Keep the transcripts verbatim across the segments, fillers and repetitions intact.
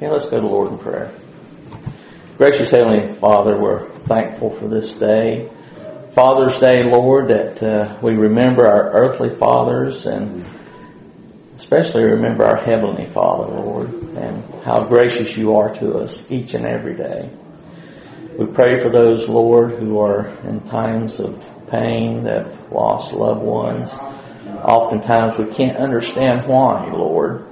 Okay, let's go to the Lord in prayer. Gracious Heavenly Father, we're thankful for this day. Father's Day, Lord, that uh, we remember our earthly fathers and especially remember our Heavenly Father, Lord, and how gracious you are to us each and every day. We pray for those, Lord, who are in times of pain, that have lost loved ones. Oftentimes we can't understand why, Lord.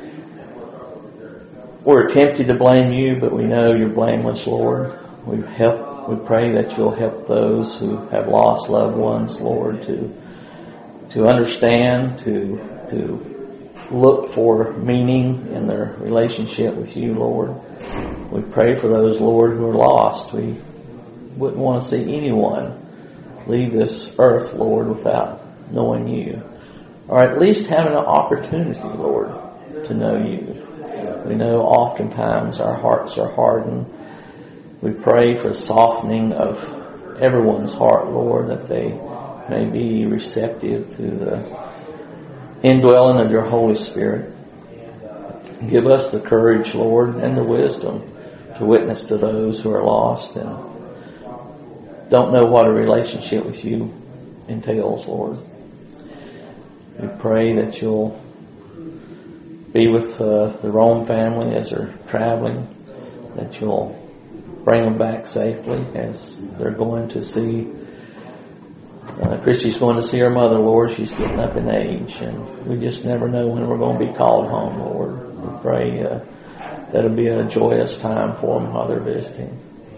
We're tempted to blame you, but we know you're blameless, Lord. We help. We pray that you'll help those who have lost loved ones, Lord, to to understand, to to look for meaning in their relationship with you, Lord. We pray for those, Lord, who are lost. We wouldn't want to see anyone leave this earth, Lord, without knowing you, or at least having an opportunity, Lord, to know you. We know oftentimes our hearts are hardened. We pray for softening of everyone's heart, Lord, that they may be receptive to the indwelling of your Holy Spirit. Give us the courage, Lord, and the wisdom to witness to those who are lost and don't know what a relationship with you entails, Lord. We pray that you'll be with uh, the Rome family as they're traveling, that you'll bring them back safely as they're going to see Uh, Christy's going to see her mother, Lord. She's getting up in age, and we just never know when we're going to be called home, Lord. We pray uh, that'll be a joyous time for them while they're visiting.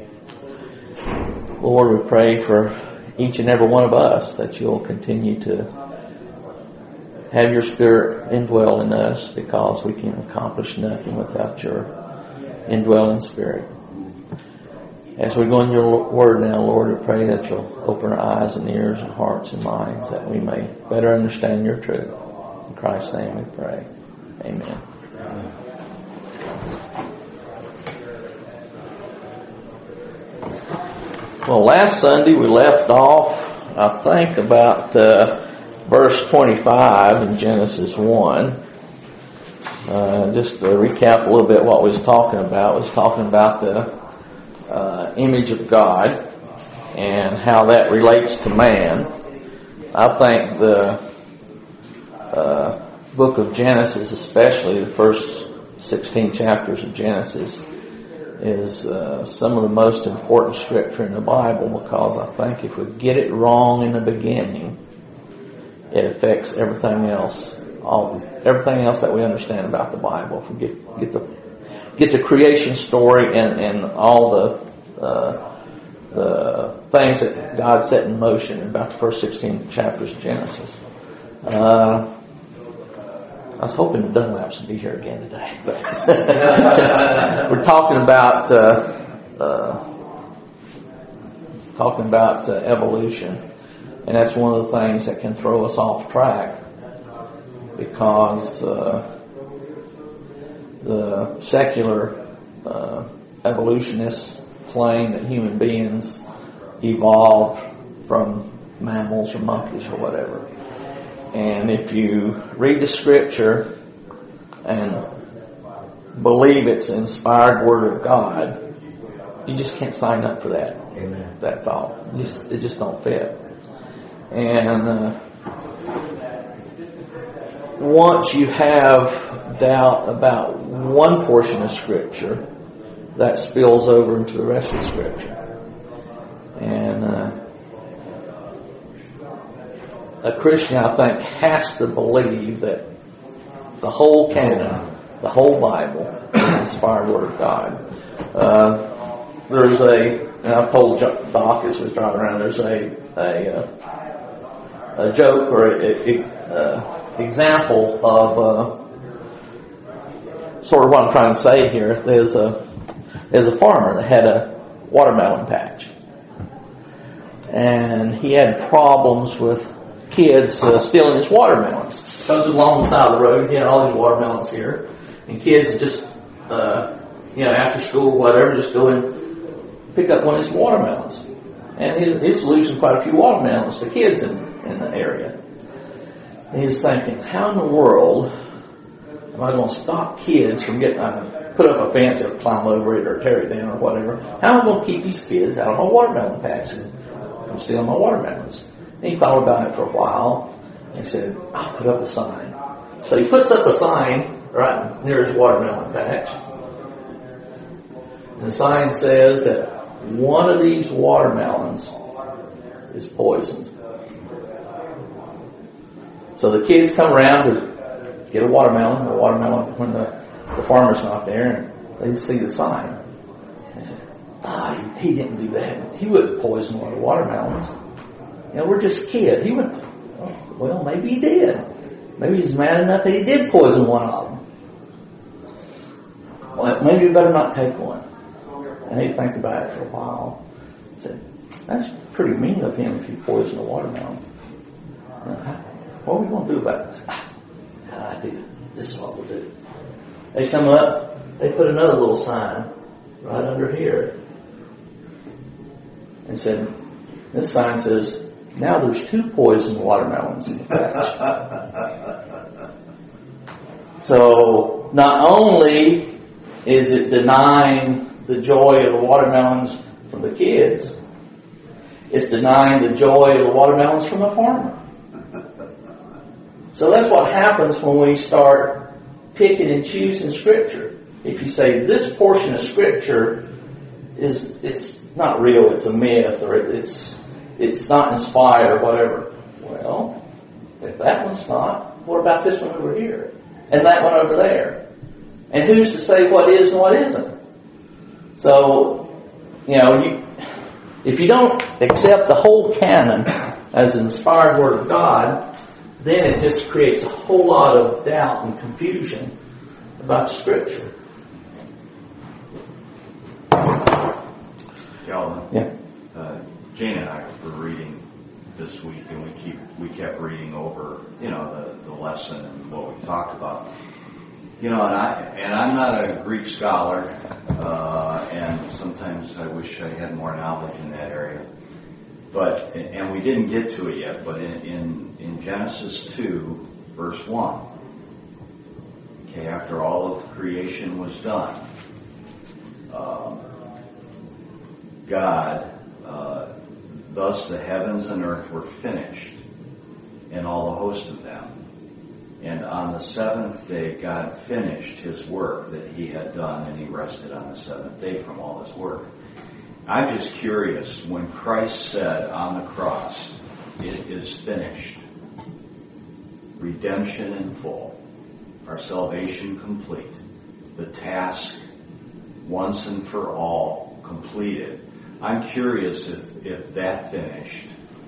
Lord, we pray for each and every one of us that you'll continue to have your Spirit indwell in us, because we can accomplish nothing without your indwelling Spirit. As we go in your word now, Lord, we pray that you'll open our eyes and ears and hearts and minds that we may better understand your truth. In Christ's name we pray. Amen. Well, last Sunday we left off, I think, about uh, verse twenty-five in Genesis one. Uh, just to recap a little bit what we was talking about. We was talking about the Uh, image of God and how that relates to man. I think the uh, book of Genesis, especially the first sixteen chapters of Genesis, is uh, some of the most important scripture in the Bible, because I think if we get it wrong in the beginning, it affects everything else, all everything else that we understand about the Bible. If we get get the get the creation story and, and all the uh, the things that God set in motion about the first sixteen chapters of Genesis. Uh, I was hoping the Dunlaps would be here again today, but we're talking about uh, uh, talking about uh, evolution, and that's one of the things that can throw us off track, because uh, the secular uh, evolutionists claim that human beings evolved from mammals or monkeys or whatever. And if you read the scripture and believe it's the inspired word of God, you just can't sign up for that. Amen. That thought. It just, it just don't fit. And uh, once you have doubt about one portion of scripture, that spills over into the rest of the scripture. And uh, a Christian, I think, has to believe that the whole canon, the whole Bible, is the inspired word of God. Uh, there's a, and I've told Doc as we was driving around, there's a a, a joke or a, a, a example of uh, sort of what I'm trying to say here. There's a There's a farmer that had a watermelon patch, and he had problems with kids uh, stealing his watermelons. Comes along the side of the road, he had all these watermelons here, and kids just, uh, you know, after school, whatever, just go and pick up one of his watermelons. And he's, he's losing quite a few watermelons to kids in, in the area. And he's thinking, how in the world am am I going to stop kids from getting, I can put up a fence or climb over it or tear it down or whatever. How am I going to keep these kids out of my watermelon patch and from stealing my watermelons? And he thought about it for a while and he said, I'll put up a sign. So he puts up a sign right near his watermelon patch. And the sign says that one of these watermelons is poisoned. So the kids come around to get a watermelon, the watermelon when the, the farmer's not there, and they see the sign. They say, ah, he, he didn't do that. He wouldn't poison one of the watermelons. You know, we're just kids. He would, oh, well, maybe he did. Maybe he's mad enough that he did poison one of them. Well, maybe we better not take one. And they think about it for a while. Said, that's pretty mean of him if he poisoned a watermelon. What are we going to do about this? Ah, got an idea. This is what we'll do. They come up, they put another little sign right under here. And said, this sign says, now there's two poisoned watermelons in the patch. So, not only is it denying the joy of the watermelons from the kids, it's denying the joy of the watermelons from the farmer. So that's what happens when we start picking and choosing Scripture. If you say this portion of Scripture is it's not real, it's a myth, or it's it's not inspired, or whatever. Well, if that one's not, what about this one over here? And that one over there? And who's to say what is and what isn't? So, you know, you, if you don't accept the whole canon as an inspired Word of God, then it just creates a whole lot of doubt and confusion about Scripture. Calvin, yeah. uh, Jane and I were reading this week, and we keep we kept reading over, you know, the, the lesson and what we talked about. You know, and I and I'm not a Greek scholar, uh, and sometimes I wish I had more knowledge in that area. But and we didn't get to it yet. But in in, in Genesis two, verse one, okay, after all of creation was done, um, God, uh, thus the heavens and earth were finished, and all the host of them. And on the seventh day, God finished His work that He had done, and He rested on the seventh day from all His work. I'm just curious, when Christ said on the cross, it is finished, redemption in full, our salvation complete, the task once and for all completed. I'm curious if, if that finished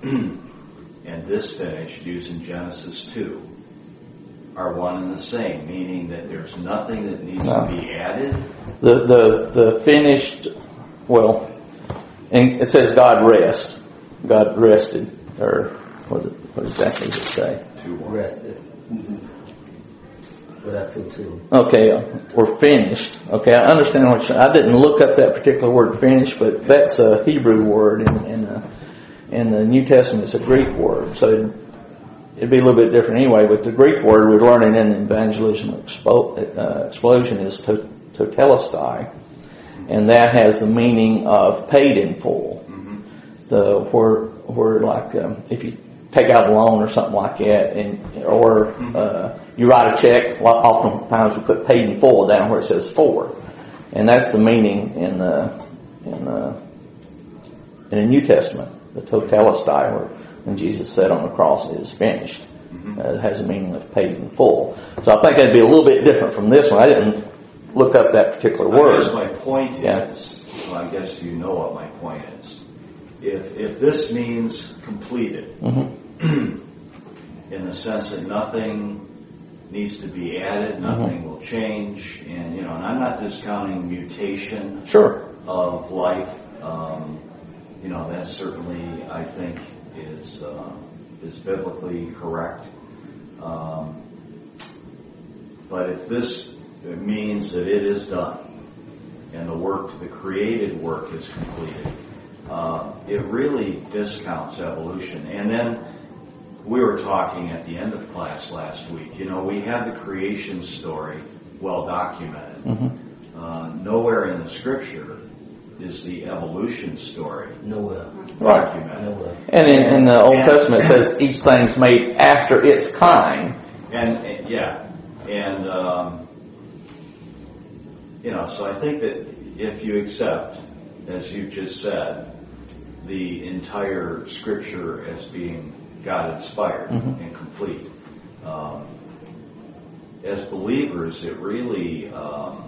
and this finished, using Genesis two, are one and the same, meaning that there's nothing that needs no. to be added. The the the finished, well, and it says God rest. God rested, or what, it, what exactly does it say? Two rested. Mm-hmm. Well, that's two too. Okay, uh, we're finished. Okay, I understand what you're saying. I didn't look up that particular word "finish," but that's a Hebrew word, in in, uh, in the New Testament it's a Greek word, so it, it'd be a little bit different anyway. But the Greek word we're learning in Evangelism Expo, uh, Explosion is to, totelestai, and that has the meaning of paid in full. Mm-hmm. The where where like um, if you take out a loan or something like that, and or mm-hmm. uh, you write a check. Oftentimes we put paid in full down where it says for, and that's the meaning in the in the in the New Testament. The totelestai, where when Jesus said on the cross, "It is finished," mm-hmm. uh, it has a meaning of paid in full. So I think that'd be a little bit different from this one. I didn't look up that particular word. I guess my point yeah. is, well, I guess you know what my point is. If if this means completed, mm-hmm. in the sense that nothing needs to be added, nothing mm-hmm. will change, and you know, and I'm not discounting mutation sure. of life. Um, you know, that certainly I think is uh, is biblically correct. Um, but if this means that it is done and the work, the created work, is completed, uh, it really discounts evolution. And then we were talking at the end of class last week. You know, we have the creation story well documented. Mm-hmm. Uh, nowhere in the Scripture is the evolution story Nowhere. documented. Nowhere. And in, in the Old And- Testament, it says each thing's made after its kind. And, and yeah, and um, you know, so I think that if you accept, as you just said, the entire Scripture as being God inspired Mm-hmm. and complete, um, as believers, it really um,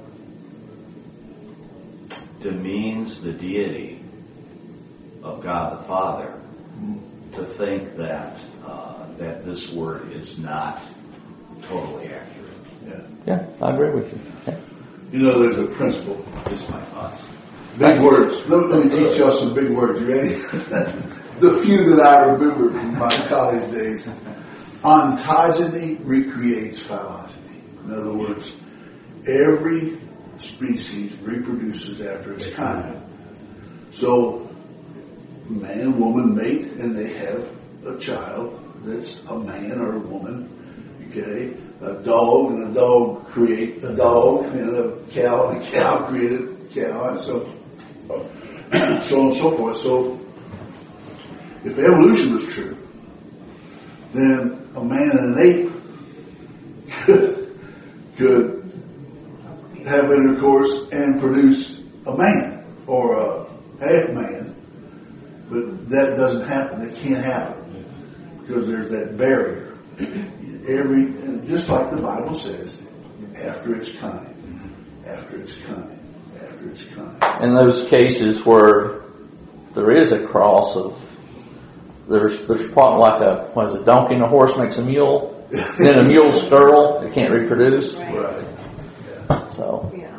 demeans the deity of God the Father to think that uh, that this word is not totally accurate. Yeah. Yeah, I agree with you. Yeah. You know, there's a principle. Just my thoughts. Big words. Let, let me teach y'all some big words. You ready? The few that I remember from my college days. Ontogeny recreates phylogeny. In other words, every species reproduces after its kind. So, man and woman mate, and they have a child that's a man or a woman. Okay, a dog and a dog create a dog, and a cow and a cow created a cow, and so so on and so forth. So, if evolution was true, then a man and an ape could, could have intercourse and produce a man or a half man, but that doesn't happen. It can't happen because there's that barrier. Every, just like the Bible says, after its kind, after its kind, after its kind. In those cases where there is a cross of, there's there's probably like a, what is it, donkey and a horse makes a mule, then a mule's sterile, it can't reproduce. Right. Right. Yeah. So, Yeah.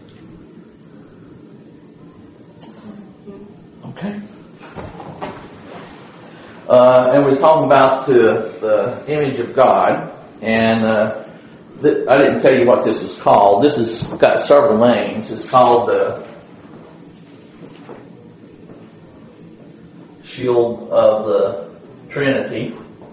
okay. Uh, and we're talking about the, the image of God, and uh, th- I didn't tell you what this was called. This has got several names. It's called the Shield of the Trinity,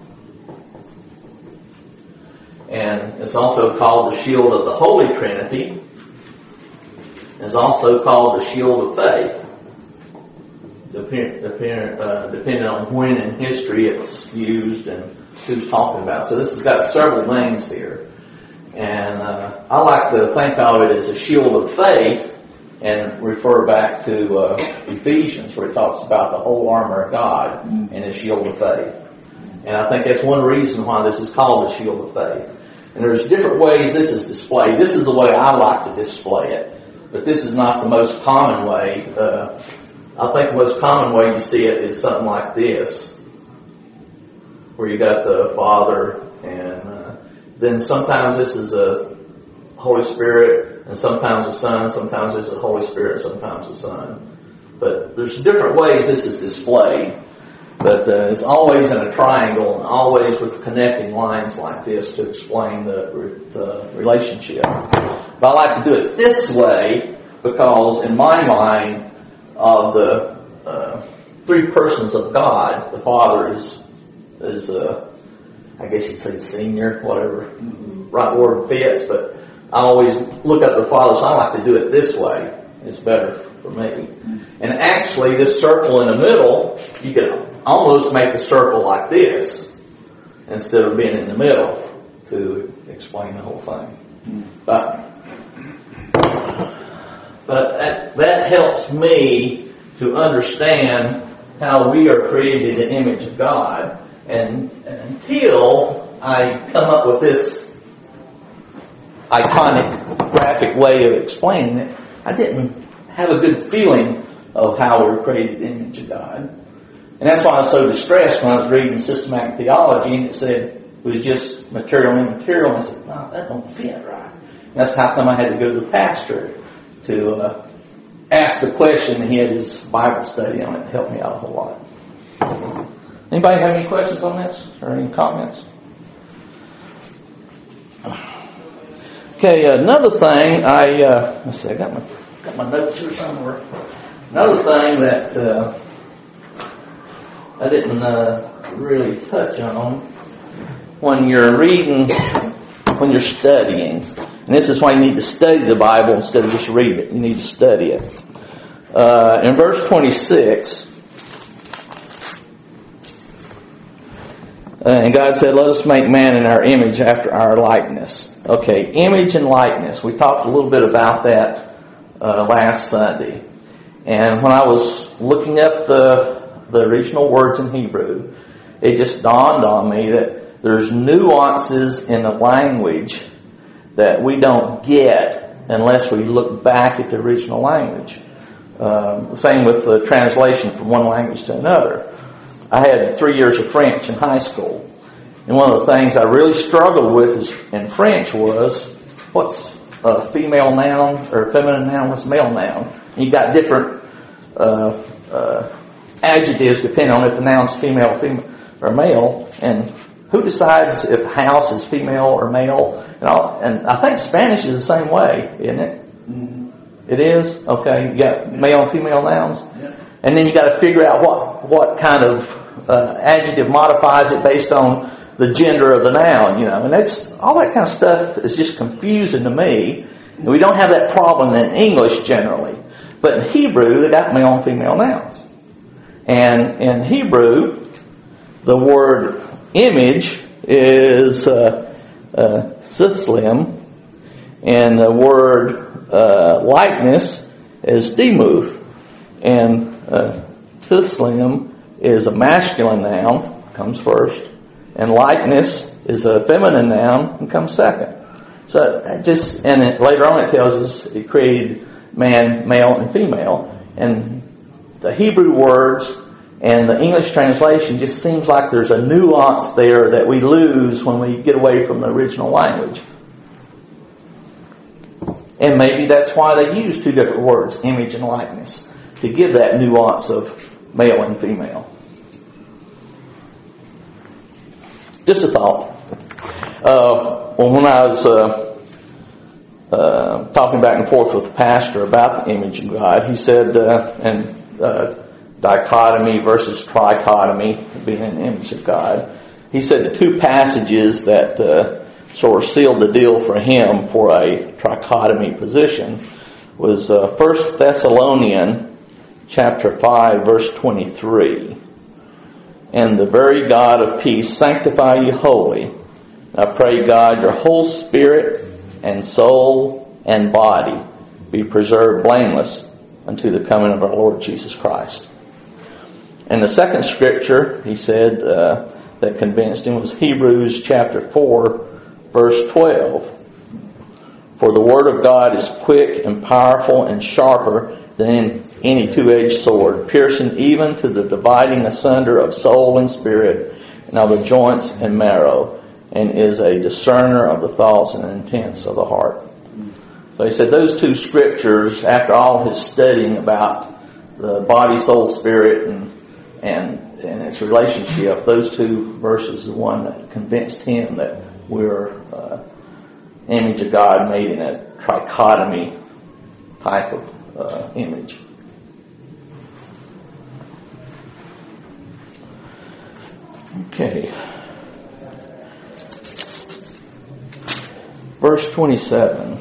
and it's also called the Shield of the Holy Trinity. It's also called the Shield of Faith. Depend, depend, uh, depending on when in history it's used and who's talking about. So this has got several names here. And uh, I like to think of it as a shield of faith and refer back to uh, Ephesians, where it talks about the whole armor of God and his shield of faith. And I think that's one reason why this is called the shield of faith. And there's different ways this is displayed. This is the way I like to display it, but this is not the most common way. Uh, I think the most common way you see it is something like this, where you got the Father, and uh, then sometimes this is a Holy Spirit, and sometimes the Son, sometimes it's the Holy Spirit, sometimes the Son. But there's different ways this is displayed, but uh, it's always in a triangle, and always with connecting lines like this to explain the, the relationship. But I like to do it this way because, in my mind, of the uh, three persons of God, the Father is, is uh, I guess you'd say senior, whatever right word fits, but I always look at the Father, so I like to do it this way. It's better for me. And actually, this circle in the middle, you can almost make the circle like this instead of being in the middle to explain the whole thing. But But that, that helps me to understand how we are created in the image of God. And, and until I come up with this iconic graphic way of explaining it, I didn't have a good feeling of how we're created in the image of God. And that's why I was so distressed when I was reading systematic theology and it said it was just material and immaterial. And I said, no, that don't fit right. And that's how come I had to go to the pastor to uh, ask the question, and he had his Bible study on it to help me out a whole lot. Anybody have any questions on this or any comments? Okay, another thing, I uh, let's see, I got my got my notes here somewhere. Another thing that uh, I didn't uh, really touch on when you're reading, when you're studying. And this is why you need to study the Bible instead of just read it. You need to study it. Uh, in verse twenty-six, uh, and God said, let us make man in our image after our likeness. Okay, image and likeness. We talked a little bit about that uh, last Sunday. And when I was looking up the, the original words in Hebrew, it just dawned on me that there's nuances in the language that we don't get unless we look back at the original language. Um, the same with the translation from one language to another. I had three years of French in high school, and one of the things I really struggled with is, in French was, what's a female noun or feminine noun, what's male noun? And you got different uh, uh, adjectives depending on if the noun's female, female or male, and who decides if house is female or male? And, all, and I think Spanish is the same way, isn't it? Mm-hmm. It is? Okay. You got male and female nouns? Yeah. And then you got to figure out what, what kind of uh, adjective modifies it based on the gender of the noun, you know. And that's, all that kind of stuff is just confusing to me. And we don't have that problem in English generally. But in Hebrew, they got male and female nouns. And in Hebrew, the word image is uh, uh, sislim, and the word uh, likeness is demuth, and uh, sislim is a masculine noun, comes first, and likeness is a feminine noun and comes second. So it just, and it, later on it tells us it created man, male, and female, and the Hebrew words and the English translation just seems like there's a nuance there that we lose when we get away from the original language. And maybe that's why they use two different words, image and likeness, to give that nuance of male and female. Just a thought. Uh, well, when I was uh, uh, talking back and forth with the pastor about the image of God, he said, uh, and uh, dichotomy versus trichotomy, being an image of God. He said the two passages that uh, sort of sealed the deal for him for a trichotomy position was uh, First Thessalonians chapter five, verse twenty-three. And the very God of peace sanctify you wholly. I pray God your whole spirit and soul and body be preserved blameless unto the coming of our Lord Jesus Christ. And the second scripture, he said, uh, that convinced him was Hebrews chapter four, verse twelve. For the word of God is quick and powerful and sharper than any two-edged sword, piercing even to the dividing asunder of soul and spirit, and of the joints and marrow, and is a discerner of the thoughts and intents of the heart. So he said those two scriptures, after all his studying about the body, soul, spirit, and and, and its relationship, those two verses are the one that convinced him that we're uh, image of God made in a trichotomy type of uh, image. Okay. Verse twenty-seven.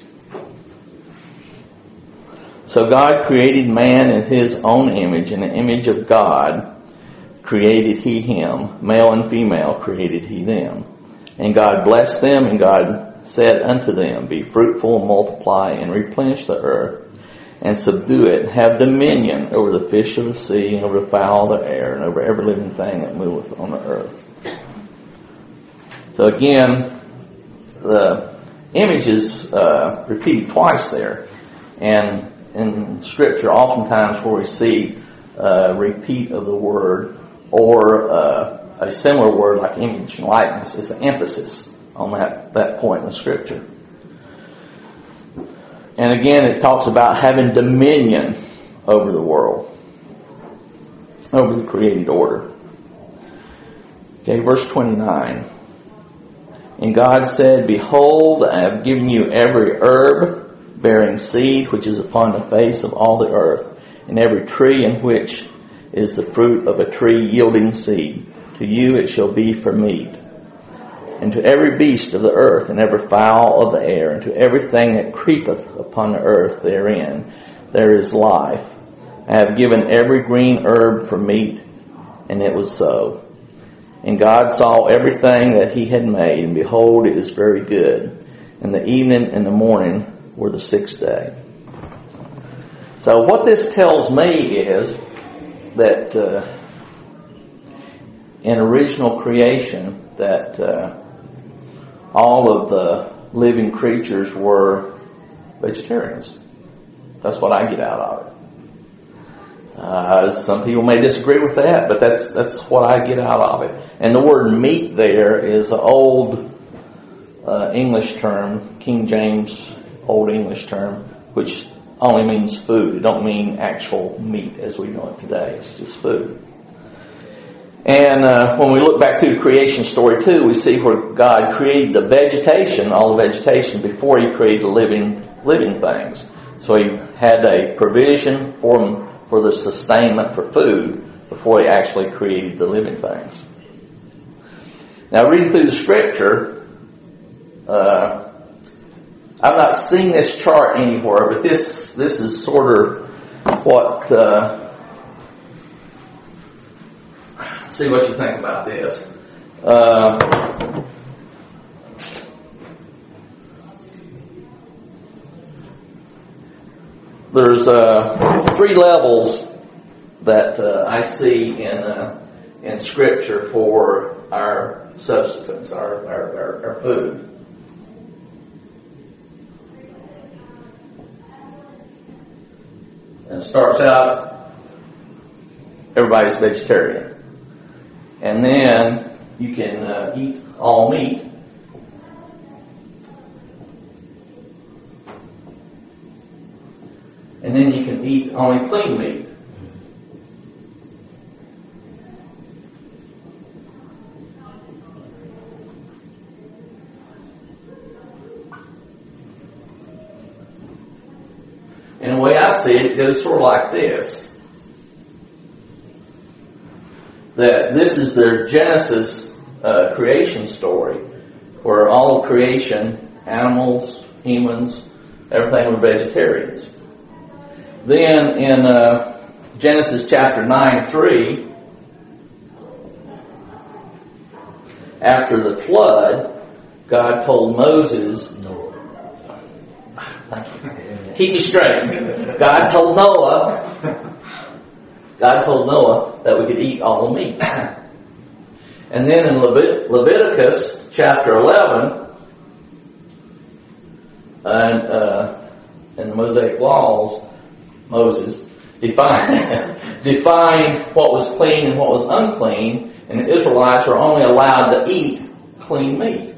So God created man in his own image, in the image of God created he him, male and female created he them. And God blessed them, and God said unto them, be fruitful and multiply and replenish the earth and subdue it, and have dominion over the fish of the sea and over the fowl of the air and over every living thing that moveth on the earth. So again, the image is uh, repeated twice there. And in Scripture, oftentimes where we see a repeat of the word or uh, a similar word like image and likeness, it's an emphasis on that, that point in the Scripture. And again, it talks about having dominion over the world, over the created order. Okay, verse twenty-nine. And God said, behold, I have given you every herb bearing seed which is upon the face of all the earth, and every tree in which is the fruit of a tree yielding seed. To to you it shall be for meat. And to every beast of the earth, and every fowl of the air, and to everything that creepeth upon the earth therein, there is life. I have given every green herb for meat, and it was so. And God saw everything that he had made, and behold, it is very good. And the evening and the morning were the sixth day. So what this tells me is that uh, in original creation, that uh, all of the living creatures were vegetarians. That's what I get out of it. Uh, some people may disagree with that, but that's that's what I get out of it. And the word meat there is an old uh, English term, King James Old English term, which only means food. It don't mean actual meat as we know it today. It's just food. And uh, when we look back to the creation story too, we see where God created the vegetation, all the vegetation, before he created the living living things. So he had a provision for them, for the sustainment for food before he actually created the living things. Now, reading through the scripture, uh, I've not seen this chart anywhere, but this this is sort of what. Uh, see what you think about this. Uh, there's uh, three levels that uh, I see in uh, in Scripture for our substance, our our, our, our food. And it starts out, everybody's vegetarian. And then you can uh, eat all meat. And then you can eat only clean meat. And the way I see it, it goes sort of like this. That this is their Genesis uh, creation story, where all of creation, animals, humans, everything were vegetarians. Then in uh, Genesis chapter nine three, after the flood, God told Moses, keep me straight. God told Noah, God told Noah that we could eat all the meat. And then in Levit- Leviticus chapter eleven, and uh, in the Mosaic laws, Moses defined defined what was clean and what was unclean, and the Israelites were only allowed to eat clean meat.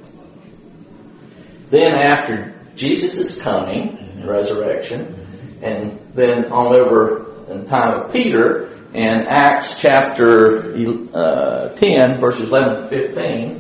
Then after Jesus' coming, resurrection, and then on over in the time of Peter, in Acts chapter uh, ten, verses eleven to fifteen,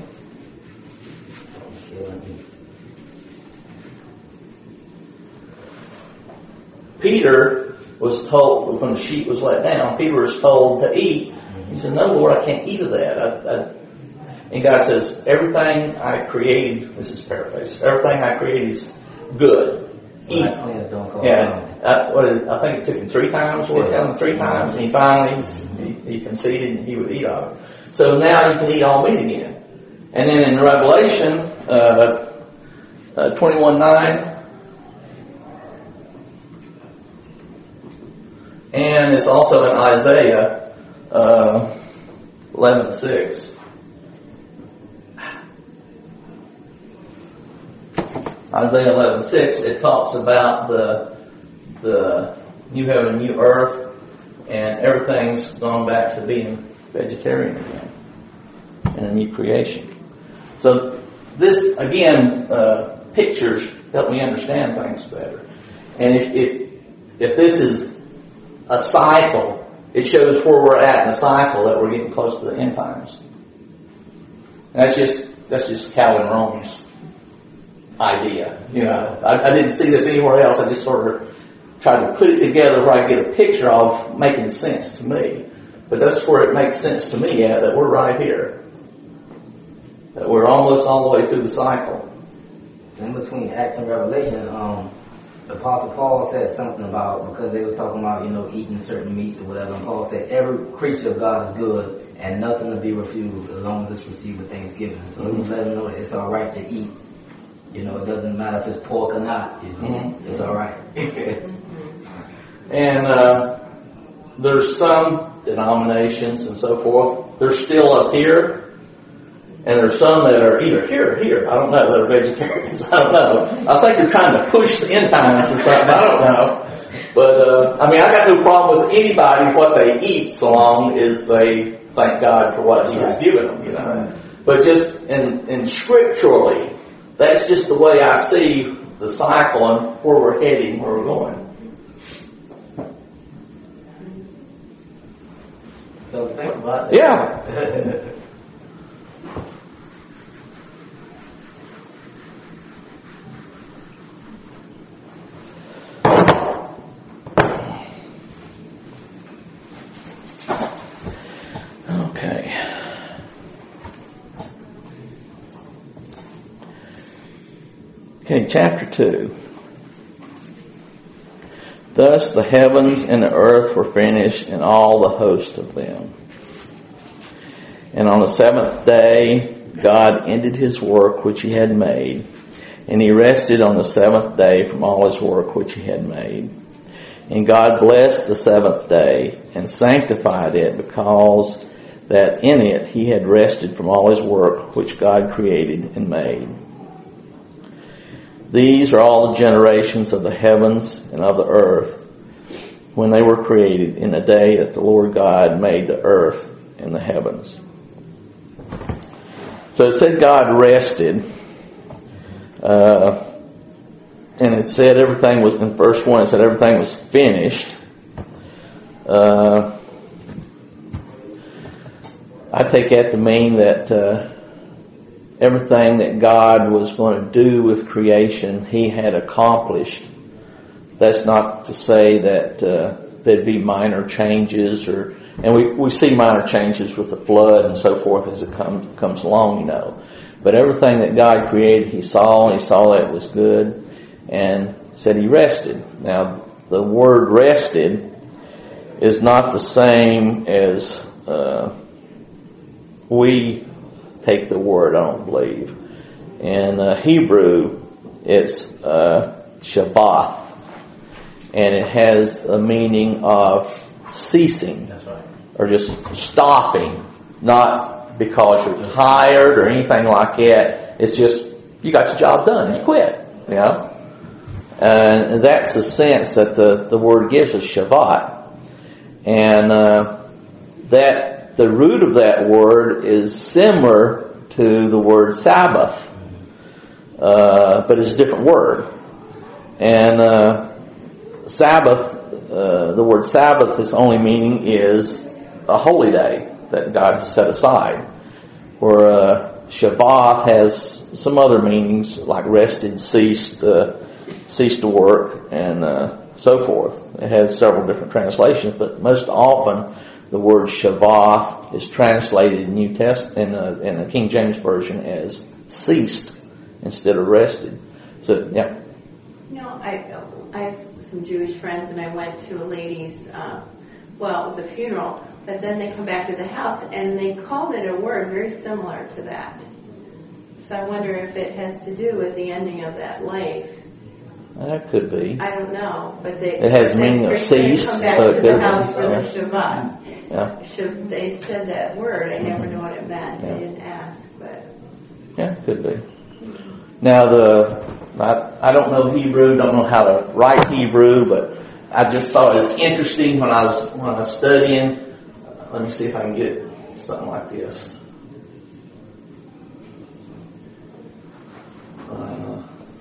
Peter was told, when the sheep was let down, Peter was told to eat. He said, no, Lord, I can't eat of that. I, I, and God says, everything I created, this is paraphrase, everything I created is good. Eat. Yeah, I, what is, I think it took him three times, Lord, yeah. him three times, and he finally, he, he conceded and he would eat of it. So now you can eat all meat again. And then in Revelation uh, uh, twenty-one nine, and it's also in Isaiah uh, eleven six. Isaiah eleven six, it talks about the the new heaven, new earth, and everything's gone back to being vegetarian again, and a new creation. So this again uh, pictures help me understand things better. And if, if if this is a cycle, it shows where we're at in the cycle, that we're getting close to the end times. And that's just that's just Calvin Rome's idea. You know, I, I didn't see this anywhere else. I just sort of tried to put it together where I get a picture of making sense to me. But that's where it makes sense to me at, that we're right here. That we're almost all the way through the cycle. In between Acts and Revelation, um, the Apostle Paul said something about, because they were talking about, you know, eating certain meats or whatever, and Paul said every creature of God is good and nothing to be refused as long as it's received with thanksgiving. So mm-hmm. he was letting them know that it's all right to eat. You know, it doesn't matter if it's pork or not. You know, mm-hmm. it's all right. And uh, there's some denominations and so forth, they're still up here. And there's some that are either here or here. I don't know, that are vegetarians. I don't know. I think they're trying to push the end times or something. I don't know. But, uh, I mean, I got no problem with anybody what they eat so long as they thank God for what He has given them, you know. But just in, in scripturally, that's just the way I see the cycle and where we're heading, where we're going. So think about that. Yeah. Okay. Okay, chapter two. Thus the heavens and the earth were finished, and all the host of them. And on the seventh day God ended His work which He had made, and He rested on the seventh day from all His work which He had made. And God blessed the seventh day and sanctified it, because that in it He had rested from all His work which God created and made. These are all the generations of the heavens and of the earth when they were created in the day that the Lord God made the earth and the heavens. So it said God rested, uh, and it said everything was, in verse one, it said everything was finished. Uh, I take that to mean that uh, everything that God was going to do with creation, He had accomplished. That's not to say that uh, there'd be minor changes, or and we, we see minor changes with the flood and so forth as it come, comes along, you know. But everything that God created, He saw, and He saw that it was good, and said He rested. Now, the word rested is not the same as uh, we take the word, I don't believe. In uh, Hebrew, it's uh, Shabbat, and it has a meaning of ceasing. That's right. Or just stopping, not because you're tired or anything like that. It's just, you got your job done, you quit, you know. And that's the sense that the, the word gives us, Shabbat. And uh, that the root of that word is similar to the word Sabbath, uh, but it's a different word. And uh, Sabbath, uh, the word Sabbath, its only meaning is a holy day that God has set aside. Where uh, Shabbat has some other meanings, like rested, ceased, uh, ceased to work, and uh, so forth. It has several different translations, but most often the word Shabbat is translated in New Test in, uh, in the King James Version as ceased instead of rested. So, yeah. You know, I I have some Jewish friends, and I went to a lady's. Uh, well, it was a funeral, but then they come back to the house, and they called it a word very similar to that. So I wonder if it has to do with the ending of that life. That could be. I don't know, but they. It has they, meaning of ceased, come back so to it the could house be. for Yeah. the Shabbat. Yeah. They said that word. I never knew what it meant. Yeah. I didn't ask, but. Yeah, could be. Now the I, I don't know Hebrew, don't know how to write Hebrew, but I just thought it was interesting when I was when I was studying. Let me see if I can get it, something like this. Uh,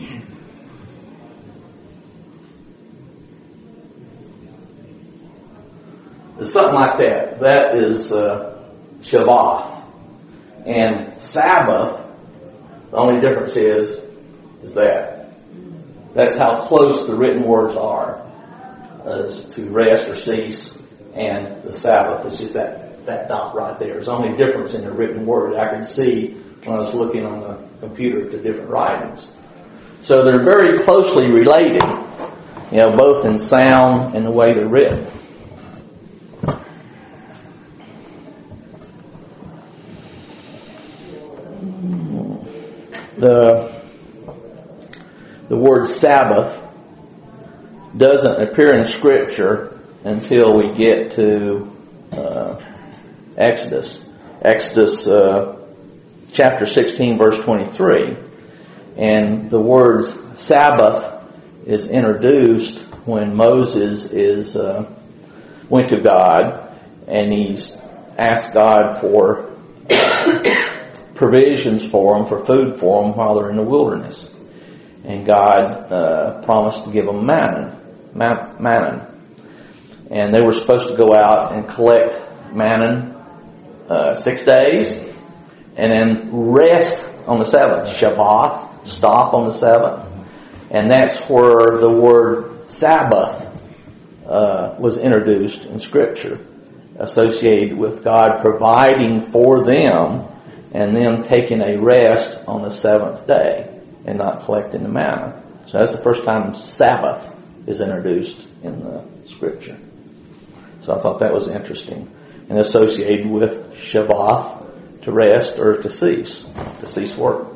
it's something like that. That is uh, Shabbat. And Sabbath, the only difference is, is that. That's how close the written words are, as to rest or cease and the Sabbath. It's just that, that dot right there. There's only a difference in the written word. I could see when I was looking on the computer at the different writings. So they're very closely related, you know, both in sound and the way they're written. The, the word Sabbath doesn't appear in Scripture until we get to uh, Exodus. Exodus uh, chapter sixteen, verse twenty-three. And the word Sabbath is introduced when Moses is uh, went to God and he's asked God for provisions for them, for food for them while they're in the wilderness. And God uh, promised to give them manna, manna. And they were supposed to go out and collect manna uh, six days and then rest on the seventh. Shabbat, stop on the seventh. And that's where the word Sabbath uh, was introduced in Scripture, associated with God providing for them and them taking a rest on the seventh day and not collecting the manna. So that's the first time Sabbath is introduced in the Scripture. So I thought that was interesting. And associated with Shabbat, to rest or to cease, to cease work.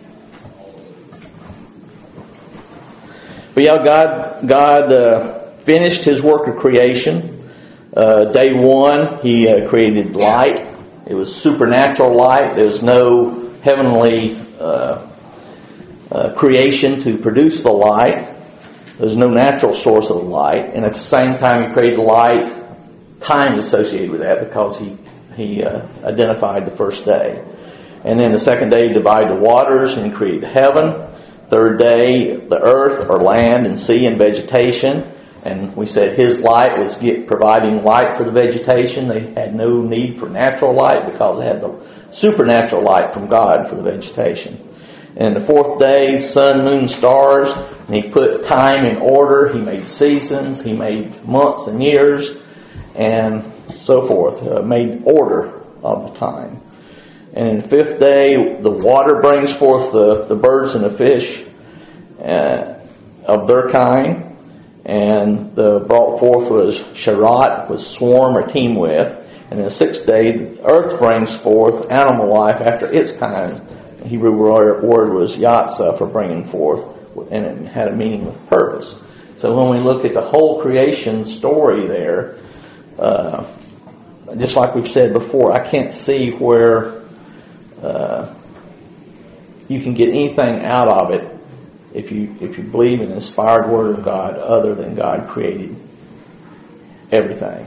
But yeah, God, God uh, finished His work of creation. Uh, day one, He uh, created light. It was supernatural light. There was no heavenly uh, uh, creation to produce the light. There was no natural source of the light. And at the same time He created light, time associated with that because He, he uh, identified the first day. And then the second day He divided the waters and created heaven. Third day, the earth or land and sea and vegetation. And we said His light was get, providing light for the vegetation. They had no need for natural light because they had the supernatural light from God for the vegetation. And the fourth day, sun, moon, stars. And He put time in order. He made seasons. He made months and years and so forth. Uh, made order of the time. And in the fifth day, the water brings forth the, the birds and the fish uh, of their kind. And the brought forth was Sharat, was swarm or team with. And the sixth day, the earth brings forth animal life after its kind. The Hebrew word was Yatsah for bringing forth, and it had a meaning with purpose. So when we look at the whole creation story there, uh, just like we've said before, I can't see where uh, you can get anything out of it if you if you believe in the inspired Word of God other than God created everything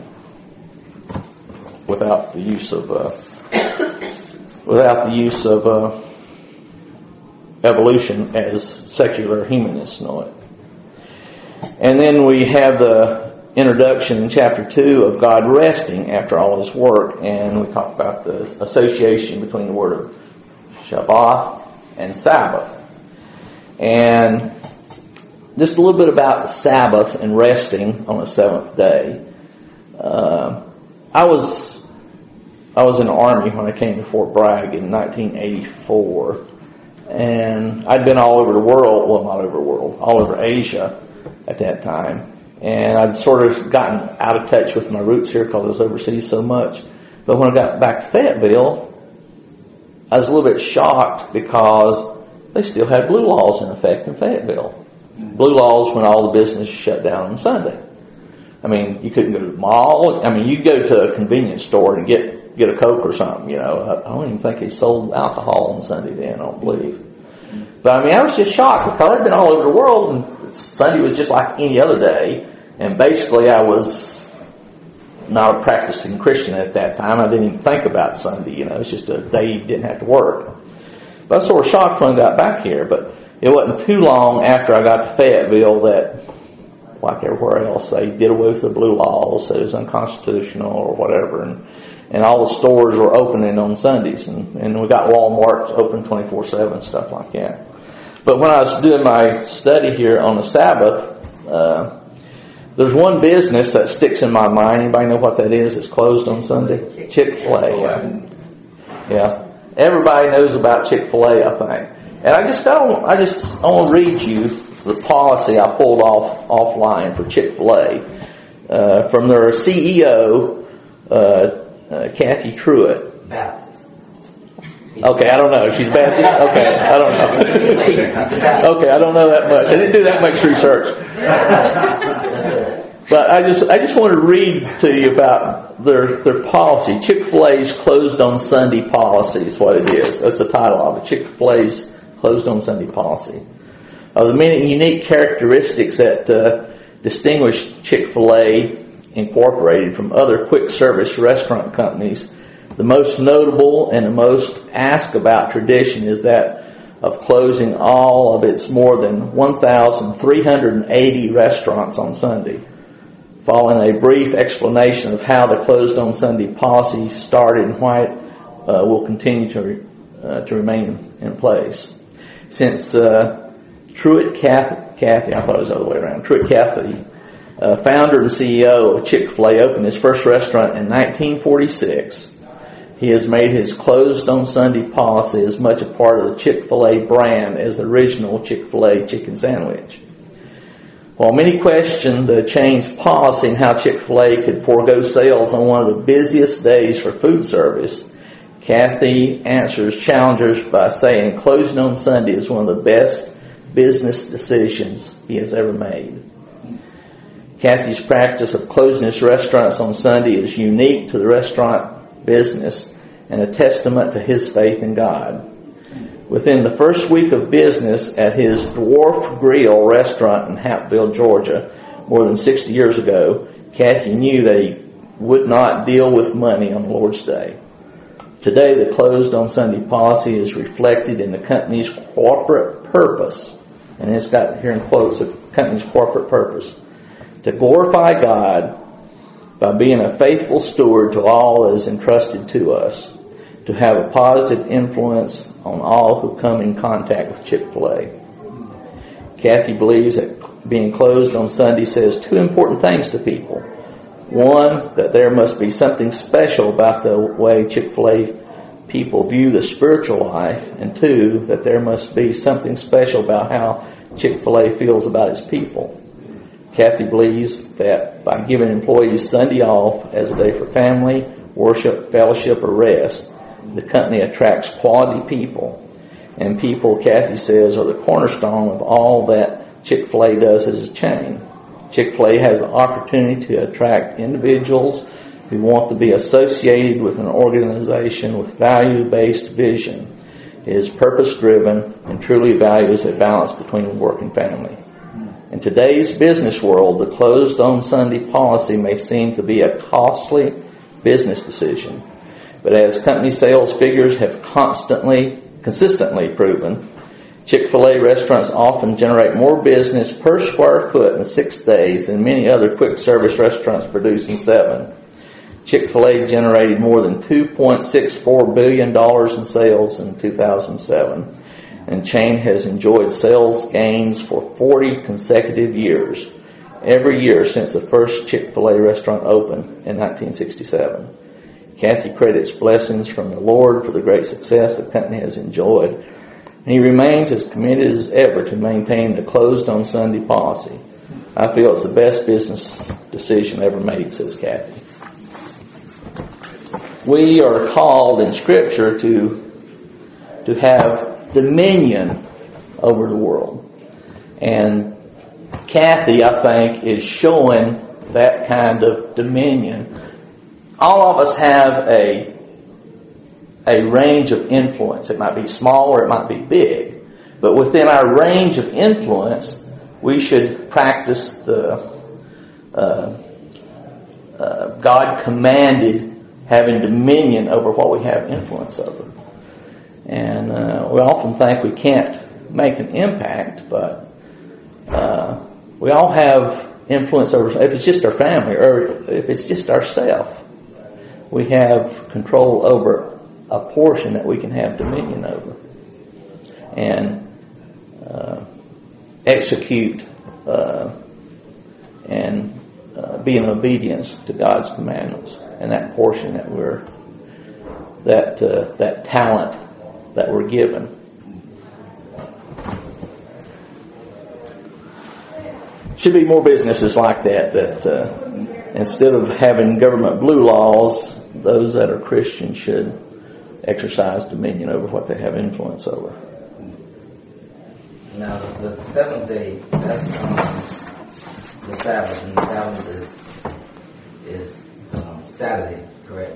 without the use of uh, without the use of uh, evolution as secular humanists know it. And then we have the introduction in chapter two of God resting after all His work, and we talk about the association between the word of Shabbat and Sabbath. And just a little bit about Sabbath and resting on the seventh day. Uh, I was I was in the Army when I came to Fort Bragg in nineteen eighty-four, and I'd been all over the world, well not over the world, all over Asia at that time. And I'd sort of gotten out of touch with my roots here because I was overseas so much. But when I got back to Fayetteville, I was a little bit shocked because they still had blue laws in effect in Fayetteville. Blue laws when all the business shut down on Sunday. I mean, you couldn't go to the mall. I mean, you go to a convenience store and get get a Coke or something, you know. I, I don't even think they sold alcohol on Sunday then, I don't believe. But I mean, I was just shocked because I'd been all over the world and Sunday was just like any other day. And basically I was not a practicing Christian at that time. I didn't even think about Sunday, you know. It's just a day you didn't have to work. But I was sort of shocked when I got back here. But it wasn't too long after I got to Fayetteville that, like everywhere else, they did away with the blue laws, said it was unconstitutional or whatever. And, and all the stores were opening on Sundays. And, and we got Walmart open twenty-four seven, stuff like that. But when I was doing my study here on the Sabbath, uh, there's one business that sticks in my mind. Anybody know what that is? It's closed on Sunday. Chick-fil-A. Yeah, everybody knows about Chick-fil-A, I think. And I just got, I just I want to read you the policy I pulled off offline for Chick-fil-A uh, from their C E O, uh, uh, Kathy Truitt. Baptist. Okay, I don't know. She's Baptist? Okay, I don't know. Okay, I don't know that much. I didn't do that much research. But I just I just want to read to you about their their policy. Chick-fil-A's closed on Sunday policy is what it is. That's the title of it. Chick-fil-A's closed on Sunday policy. Uh, the many unique characteristics that uh, distinguish Chick-fil-A Incorporated from other quick service restaurant companies, the most notable and the most asked about tradition is that of closing all of its more than one thousand three hundred eighty restaurants on Sunday. Following a brief explanation of how the closed on Sunday policy started and why it uh, will continue to uh, to remain in place. Since uh, Truitt Kathy, Kathy, I thought it was the other way around, Truitt Kathy, uh, founder and C E O of Chick-fil-A, opened his first restaurant in nineteen forty-six. He has made his closed on Sunday policy as much a part of the Chick-fil-A brand as the original Chick-fil-A chicken sandwich. While many question the chain's policy and how Chick-fil-A could forego sales on one of the busiest days for food service, Kathy answers challengers by saying closing on Sunday is one of the best business decisions he has ever made. Kathy's practice of closing his restaurants on Sunday is unique to the restaurant business and a testament to his faith in God. Within the first week of business at his Dwarf Grill restaurant in Hapville, Georgia, more than sixty years ago, Kathy knew that he would not deal with money on the Lord's Day. Today, the closed on Sunday policy is reflected in the company's corporate purpose, and it's got here in quotes the company's corporate purpose, to glorify God by being a faithful steward to all that is entrusted to us, to have a positive influence on all who come in contact with Chick-fil-A. Kathy believes that being closed on Sunday says two important things to people. One, that there must be something special about the way Chick-fil-A people view the spiritual life, and two, that there must be something special about how Chick-fil-A feels about its people. Kathy believes that by giving employees Sunday off as a day for family, worship, fellowship, or rest, the company attracts quality people. And people, Kathy says, are the cornerstone of all that Chick-fil-A does as a chain. Chick-fil-A has the opportunity to attract individuals who want to be associated with an organization with value-based vision. It is purpose-driven and truly values a balance between work and family. In today's business world, the closed on Sunday policy may seem to be a costly business decision. But as company sales figures have constantly, consistently proven, Chick-fil-A restaurants often generate more business per square foot in six days than many other quick service restaurants produce in seven. Chick-fil-A generated more than two point six four billion dollars in sales in two thousand seven, and chain has enjoyed sales gains for forty consecutive years, every year since the first Chick-fil-A restaurant opened in nineteen sixty-seven. Kathy credits blessings from the Lord for the great success the company has enjoyed, and he remains as committed as ever to maintain the closed on Sunday policy. I feel it's the best business decision ever made, says Kathy. We are called in Scripture to to have dominion over the world. And Kathy, I think, is showing that kind of dominion. All of us have a a range of influence. It might be small or it might be big. But within our range of influence, we should practice the uh, uh, God commanded having dominion over what we have influence over. And uh, we often think we can't make an impact, but uh, we all have influence over, if it's just our family or if it's just ourselves, we have control over a portion that we can have dominion over and uh, execute uh, and be in obedience to God's commandments, and that portion that we're that uh, that talent that we're given. Should be more businesses like that that uh, instead of having government blue laws, those that are Christian should exercise dominion over what they have influence over. Now, the seventh day, that's um, the Sabbath, and the Sabbath is, is um, Saturday, correct?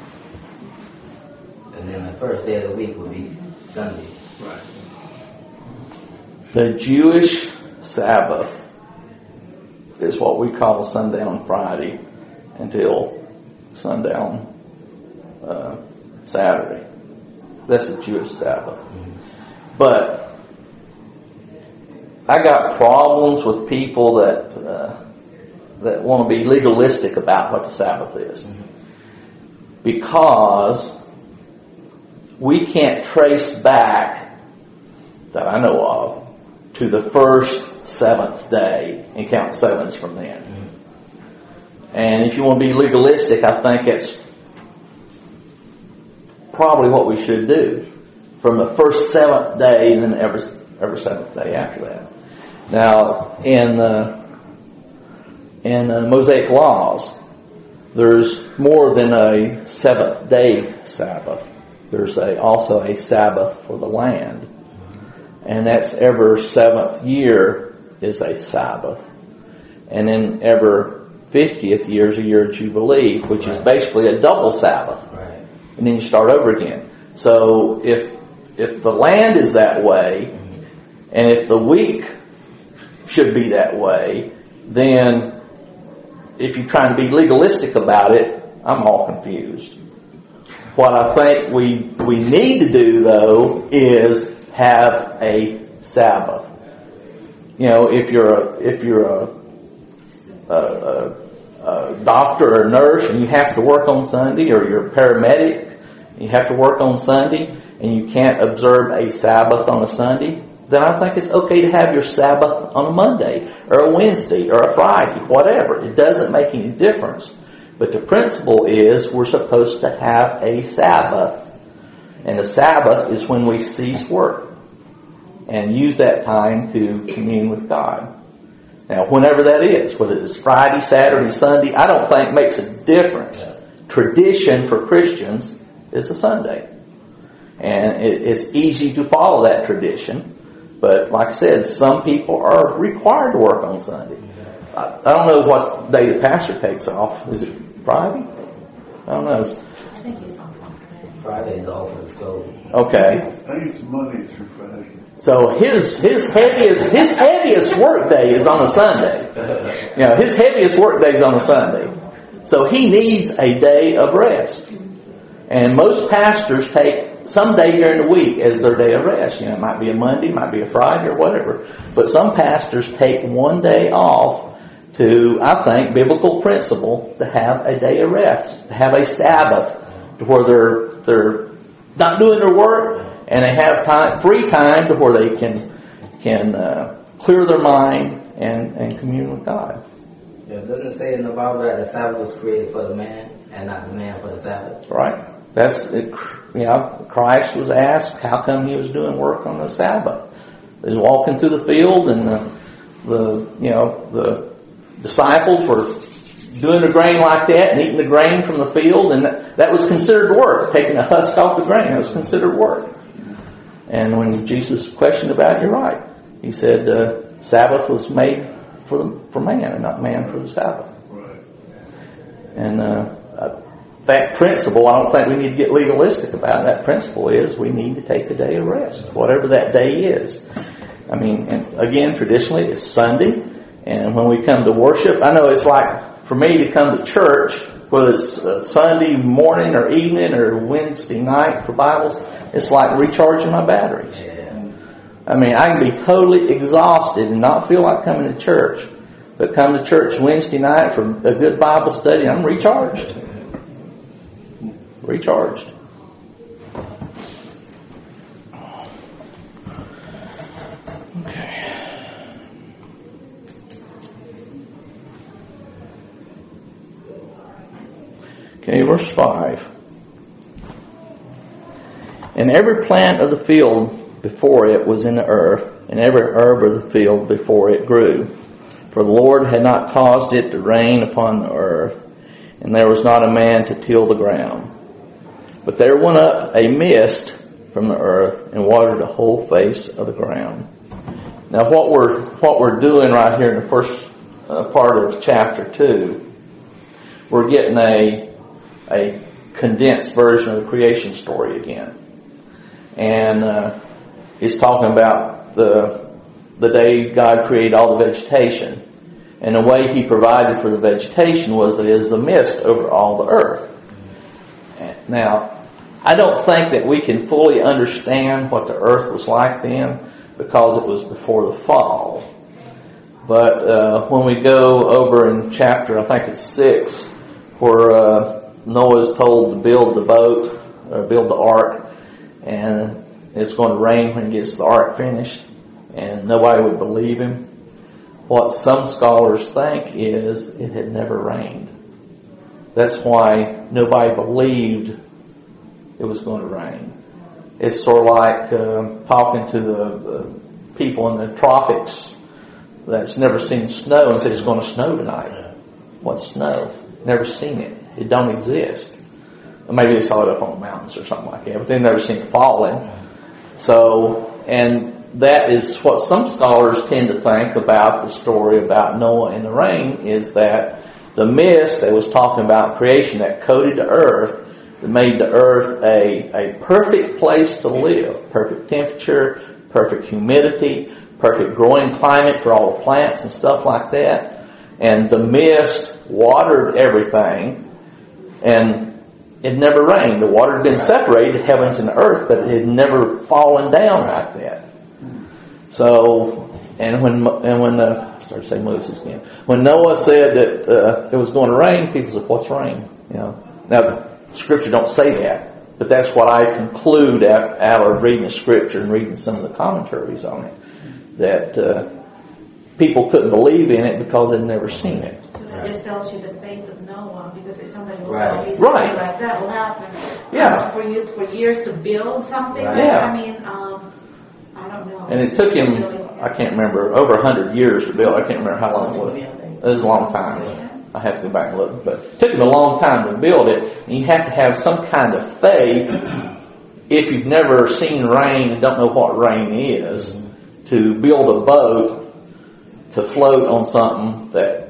And then the first day of the week would be Sunday. Right. The Jewish Sabbath is what we call sundown Friday until sundown uh, Saturday. That's a Jewish Sabbath. But I got problems with people that uh, that want to be legalistic about what the Sabbath is, because we can't trace back, that I know of, to the first seventh day and count sevens from then. And if you want to be legalistic, I think it's probably what we should do, from the first seventh day and then every every seventh day after that. Now, in uh, in uh, Mosaic laws, there's more than a seventh day Sabbath. There's a also a Sabbath for the land, and that's every seventh year is a Sabbath, and then every fiftieth year is a year of Jubilee, which is basically a double Sabbath. Right. And then you start over again. So if if the land is that way, and if the week should be that way, then if you're trying to be legalistic about it, I'm all confused. What I think we we need to do, though, is have a Sabbath. You know, if you're a if you're a, a, a, a doctor or a nurse and you have to work on Sunday, or you're a paramedic, you have to work on Sunday, and you can't observe a Sabbath on a Sunday, then I think it's okay to have your Sabbath on a Monday or a Wednesday or a Friday, whatever. It doesn't make any difference. But the principle is we're supposed to have a Sabbath. And the Sabbath is when we cease work and use that time to commune with God. Now, whenever that is, whether it's Friday, Saturday, Sunday, I don't think makes a difference. Tradition for Christians is a Sunday. And it, it's easy to follow that tradition. But like I said, some people are required to work on Sunday. I, I don't know what day the pastor takes off. Is it Friday? I don't know. It's, I think he's on Friday. Friday is off for the school. okay. I think it's Monday through Friday. So his his heaviest his heaviest work day is on a Sunday. You know, his heaviest work day is on a Sunday. So he needs a day of rest. And most pastors take some day during the week as their day of rest. You know, it might be a Monday, it might be a Friday, or whatever. But some pastors take one day off to, I think, biblical principle, to have a day of rest, to have a Sabbath, to where they're they're not doing their work, and they have time, free time, to where they can can uh, clear their mind and, and commune with God. Yeah, doesn't it say in the Bible that the Sabbath was created for the man and not the man for the Sabbath? Right. That's it. You know, Christ was asked how come he was doing work on the Sabbath. He was walking through the field, and the the you know the disciples were doing the grain like that and eating the grain from the field, and that, that was considered work. Taking the husk off the grain, that was considered work. And when Jesus questioned about it, you're right. He said uh, Sabbath was made for the, for man, and not man for the Sabbath. Right. And uh, uh, that principle, I don't think we need to get legalistic about it. That principle is we need to take a day of rest, whatever that day is. I mean, and again, traditionally it's Sunday, and when we come to worship, I know it's like for me to come to church, whether it's uh, Sunday morning or evening or Wednesday night for Bibles, it's like recharging my batteries. Yeah. I mean, I can be totally exhausted and not feel like coming to church, but come to church Wednesday night for a good Bible study, I'm recharged. Recharged. Okay. Okay, verse five. And every plant of the field before it was in the earth, and every herb of the field before it grew. For the Lord had not caused it to rain upon the earth, and there was not a man to till the ground. But there went up a mist from the earth and watered the whole face of the ground. Now what we're what we're doing right here in the first uh, part of chapter two, we're getting a a condensed version of the creation story again. And uh, it's talking about the the day God created all the vegetation. And the way He provided for the vegetation was that it is the mist over all the earth. Now, I don't think that we can fully understand what the earth was like then because it was before the fall. But uh, when we go over in chapter, I think it's six, where uh, Noah is told to build the boat, or build the ark, and it's going to rain when he gets the ark finished, and nobody would believe him. What some scholars think is it had never rained. That's why nobody believed it was going to rain. It's sort of like uh, talking to the uh, people in the tropics that's never seen snow and say it's going to snow tonight. What's snow? Never seen it. It don't exist. Or maybe they saw it up on the mountains or something like that, but they've never seen it falling. So, and that is what some scholars tend to think about the story about Noah and the rain, is that the mist that was talking about creation that coated the earth, that made the earth a, a perfect place to live. Perfect temperature, perfect humidity, perfect growing climate for all the plants and stuff like that. And the mist watered everything, and it never rained. The water had been separated, the heavens and the earth, but it had never fallen down like that. So, and when and when uh, I started saying Moses again, when Noah said that uh, it was going to rain, people said, "What's rain?" You know. Now the Scripture don't say that, but that's what I conclude out, out of reading the Scripture and reading some of the commentaries on it. That uh, people couldn't believe in it because they'd never seen it. So that just tells you the faith of Noah, because if somebody will Right. tell me Right. something like that will happen. Yeah. Uh, for you for years to build something. Right. Like, Yeah. I mean, um, I don't know. And it took him, Really- I can't remember, over a hundred years to build. I can't remember how long it was. It was a long time. I have to go back and look. But it took him a long time to build it. And you have to have some kind of faith, if you've never seen rain and don't know what rain is, to build a boat to float on something that,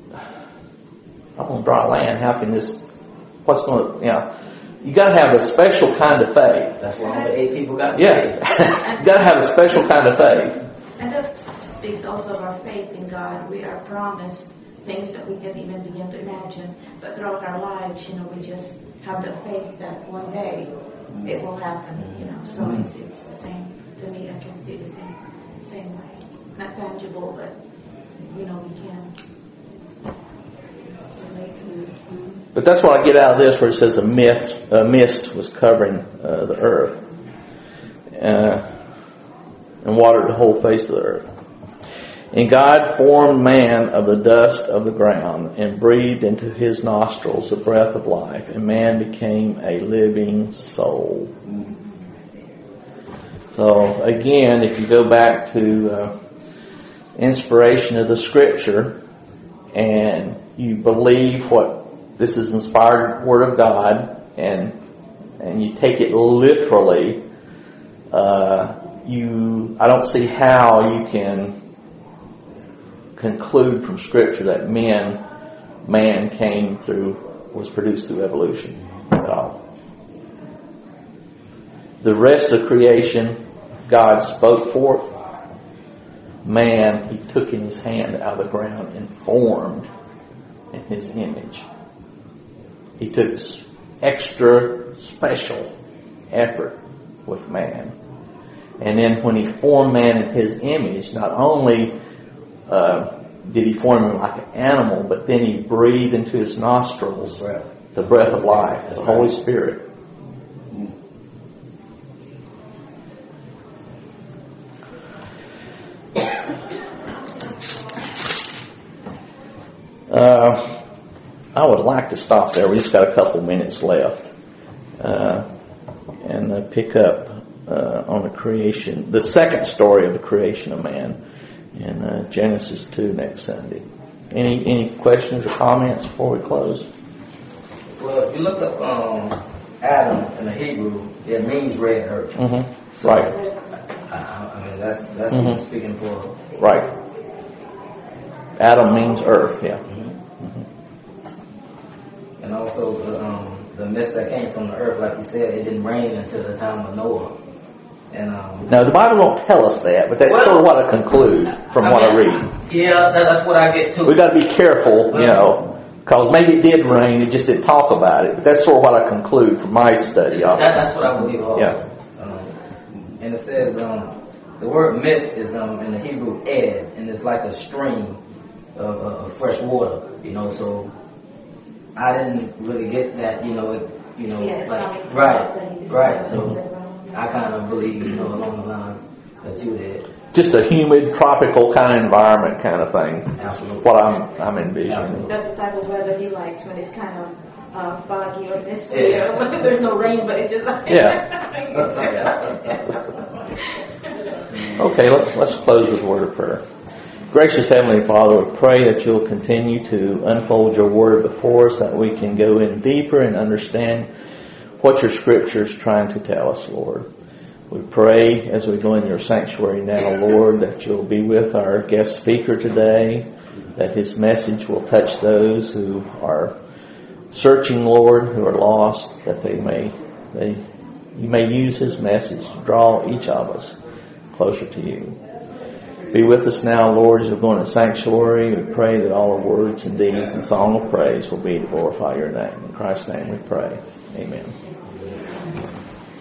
I'm on dry land. How can this, what's going to, you know, you got to have a special kind of faith. That's why only eight people got Yeah. saved. You got to have a special kind of faith. And that speaks also of our faith in God. We are promised things that we can't even begin to imagine. But throughout our lives, you know, we just have the faith that one day it will happen, you know. So Mm-hmm. it's, it's the same. To me, I can see the same, same way. Not tangible, but, you know, we can relate to it. But that's what I get out of this, where it says a mist, a mist was covering uh, the earth uh, and watered the whole face of the earth. And God formed man of the dust of the ground and breathed into his nostrils the breath of life, and man became a living soul. So again, if you go back to uh, inspiration of the Scripture, and you believe what this is inspired Word of God, and and you take it literally, uh, you I don't see how you can conclude from Scripture that men, man came through, was produced through evolution at all. The rest of creation, God spoke forth. Man, He took in His hand out of the ground and formed in His image. He took extra special effort with man. And then when He formed man in His image, not only uh, did He form him like an animal, but then He breathed into his nostrils the breath of life, the Holy Spirit. Uh, I would like to stop there. We just got a couple minutes left, uh, and uh, pick up uh, on the creation, the second story of the creation of man, in uh, Genesis two next Sunday. Any any questions or comments before we close? Well, if you look up um, Adam in the Hebrew, it means red earth. Mm-hmm. So, Right. I, I mean, that's that's Mhm. what I'm speaking for. Right. Adam means earth. Yeah. And also the um, the mist that came from the earth, like you said, it didn't rain until the time of Noah. And um, Now the Bible don't tell us that, but that's Well, sort of what I conclude from what I mean, read. Yeah, that, that's what I get too. We've got to be careful, you know, because maybe it did rain, it just didn't talk about it. But that's sort of what I conclude from my study of That, it. that's what I believe also. Yeah. Um, and it says um, the word mist is um, in the Hebrew ed, and it's like a stream of, of fresh water. You know, so I didn't really get that. You know, it, you know, Yeah, it's like, not like right, it's right. So Mhm. I kind of believe, you know, along the lines that you did. Just a humid, tropical kind of environment kind of thing. Absolutely. What I'm I'm envisioning. Absolutely. That's the type of weather he likes, when it's kind of uh, foggy or misty, Yeah. or when there's no rain, but it just Okay, let's, let's close with a word of prayer. Gracious Heavenly Father, we pray that you'll continue to unfold your word before us, that we can go in deeper and understand what your scripture is trying to tell us, Lord. We pray as we go in your sanctuary now, Lord, that you'll be with our guest speaker today, that his message will touch those who are searching, Lord, who are lost, that they may, they, you may use his message to draw each of us closer to you. Be with us now, Lord, as we're going to sanctuary. We pray that all our words and deeds and song of praise will be to glorify your name. In Christ's name we pray. Amen.